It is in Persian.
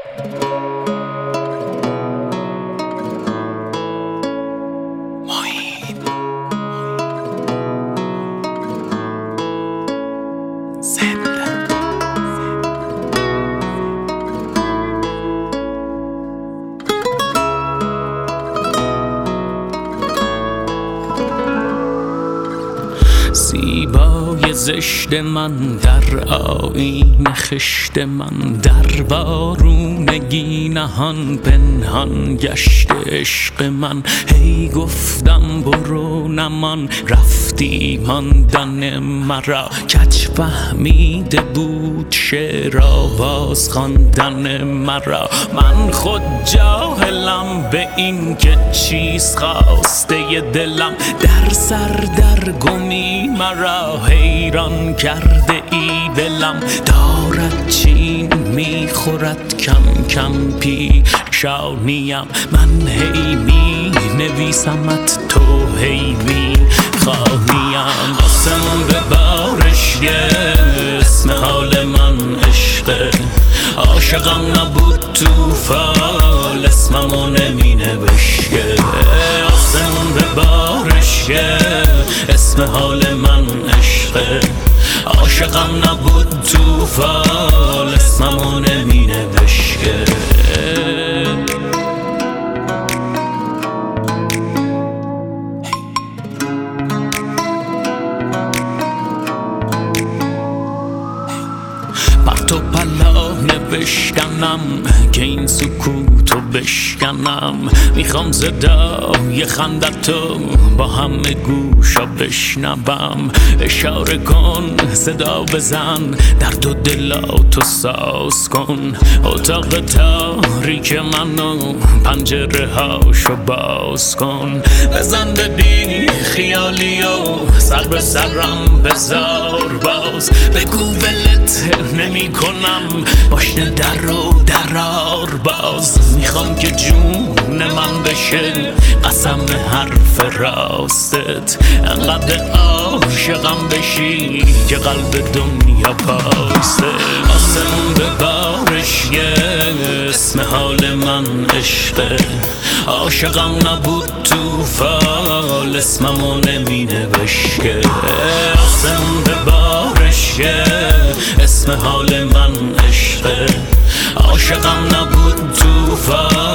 زیبای زشت من در آیین خشت من، در وارونگی نهان پنهان گشت عشق من. هی گفتم برو نمان، رفتی ماندن مرا. کج فهمیده بود شعر آواز خواندن مرا. من خود جاهلم به این که چیز خواسته دلم. در سر در گمی مرا حیران کرده ای دلم. دارد چین میخورد کم کم پیشانیم. من هی می نویسمت، تو هی می خوانیم. آسمون به بارش اسم حال من عشقه. عاشقم نبود توفال، اسممو نمی نوشته. آسمون به بارش اسم حال من عشقه. عاشقم نبود توفال، اسممو نمی نوشته. بر تو پلا نوشتنم که این سکوتو بشکنم. میخوام صدای خندتو با همه گوشا بشنوم. اشاره کن، صدا بزن، درد و دلاتو ساز کن. اتاق تاریک منو پنجره هاشو باز کن. بزن به بی خیالی و سر به سرم بذار باز. بگو ولت نمی کنم، باشنه در رو درار باز. میخوام که جون من بشه قسم حرف راستت. انقدر عاشقم بشی که قلب دنیا پاسته. آسمون به بارش اسم حال من عشقه. عاشقم نبود توفال، اسممو نمی نوشته. آسمون به بارش اسم حال من عشقه. عاشقم نبود توفال،